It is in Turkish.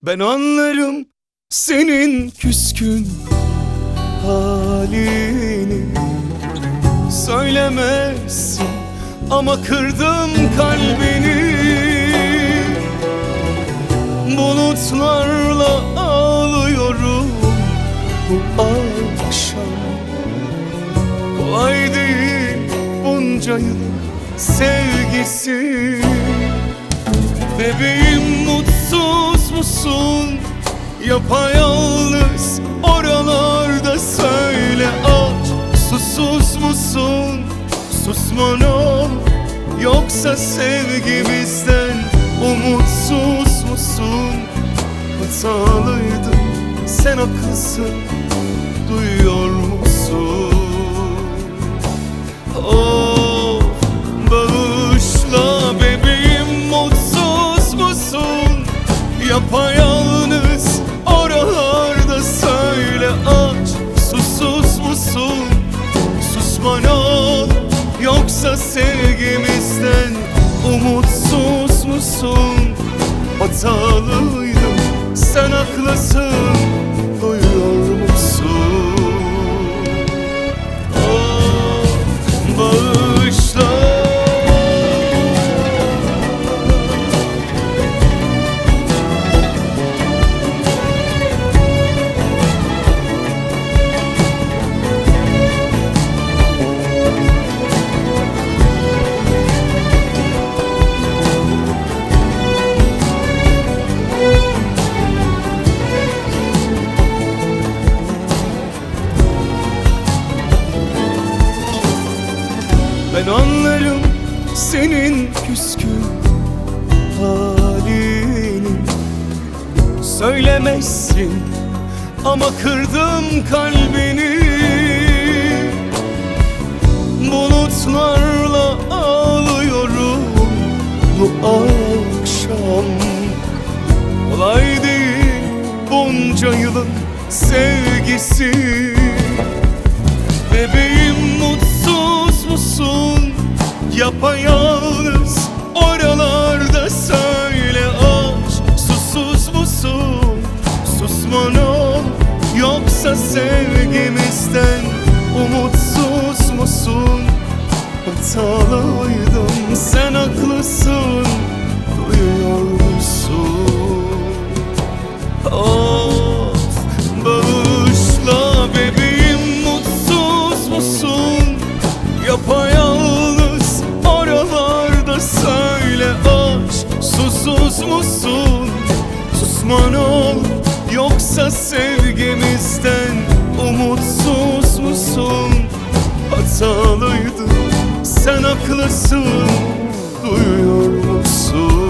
Ben anlarım senin küskün halini. Söylemezsin ama kırdım kalbini. Bulutlarla ağlıyorum bu akşam. Kolay değil bunca yıl sevgisi. Bebeğim mutsuz musun? Yapayalnız oralarda söyle aç. Susuz musun? Susman ol. Yoksa sevgimizden umutsuz musun? Hatalıydım, sen haklısın, duyuyor musun? Of, bağışla bebeğim, mutsuz musun? Yapayalnız oralarda söyle aç. Susuz musun? Susman ol. Yoksa sevgimizden umutsuz musun? Hatalıydım, sen haklısın, duyuyor musun? Oh, bağışla. Ben anlarım senin küskün halini. Söylemezsin ama kırdım kalbini. Bulutlarla ağlıyorum bu akşam. Kolay değil bunca yılın sevgisi. Bebeğim mutsuz musun? Yapayalnız oralarda söyle aç. Susuz musun? Susman ol. Yoksa sevgimizden umutsuz musun? Hatalıydım, sen haklısın, duyuyor musun? Of, bağışla bebeğim, mutsuz musun? Yapayalnız oralarda söyle aç. Susuz musun? Susman ol. Yoksa sevgimizden umutsuz musun? Hatalıydım, sen haklısın, duyuyor musun?